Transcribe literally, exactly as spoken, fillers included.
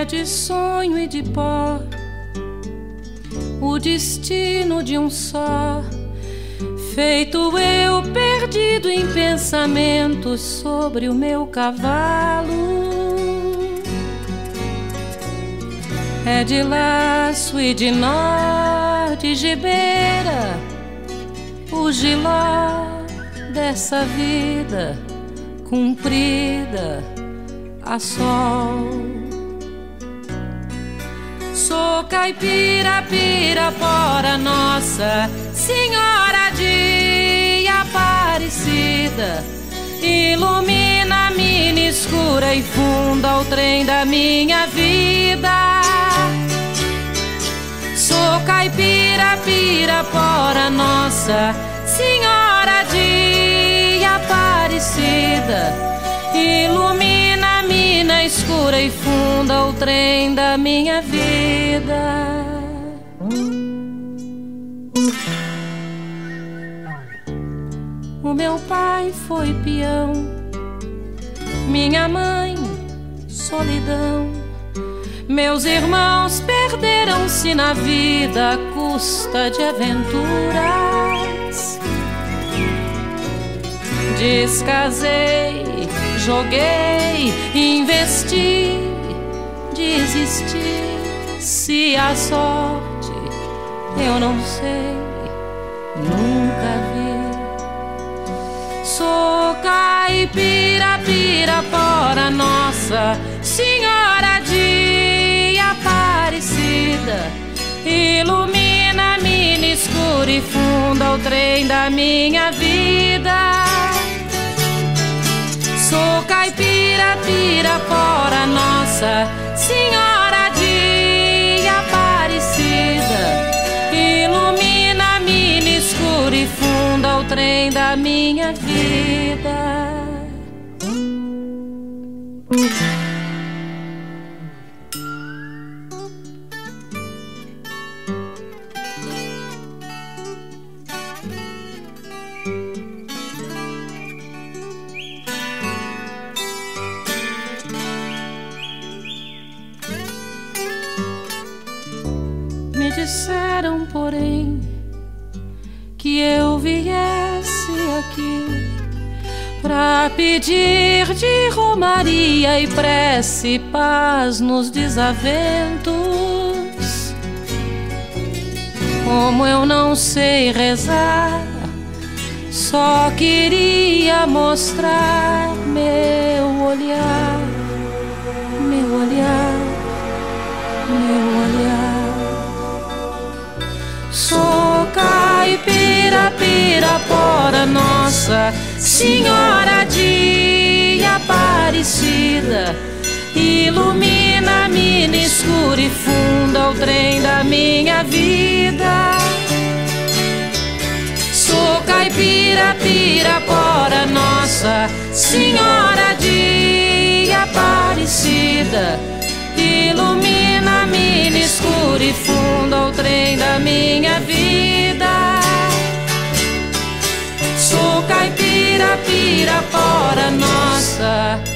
de sonho e de pó, o destino de um só, feito eu perdido em pensamentos sobre o meu cavalo. É de laço e de nó, de gibeira, o giló dessa vida cumprida a sol. Sou caipira, pirapora, Nossa Senhora de Aparecida, ilumina a mina escura e funda o trem da minha vida. Sou caipira, pirapora, Nossa Senhora de Aparecida, ilumina a mina escura e funda o trem da minha vida. O meu pai foi peão, minha mãe solidão, meus irmãos perderam-se na vida à custa de aventuras. Descasei, joguei, investi, desisti. Se a sorte eu não sei, nunca vi. Sou caipira, pirapora, Nossa Senhora de Aparecida, ilumina a mina escura e funda o trem da minha vida. Sou caipira, pirapora, Nossa Senhora de Aparecida, ilumina a mina escura e funda o trem da minha vida. Me disseram, porém, que eu viesse aqui pra pedir de romaria e prece paz nos desaventos. Como eu não sei rezar, só queria mostrar meu olhar, meu olhar, meu olhar. Sou caipira, pirapora, Nossa Senhora de Aparecida, ilumina a mina escura e funda o trem da minha vida. Sou caipira, pirapora, Nossa Senhora de Aparecida, ilumina a mina escura e funda o trem da minha vida. Sou caipira, pirapora, Nossa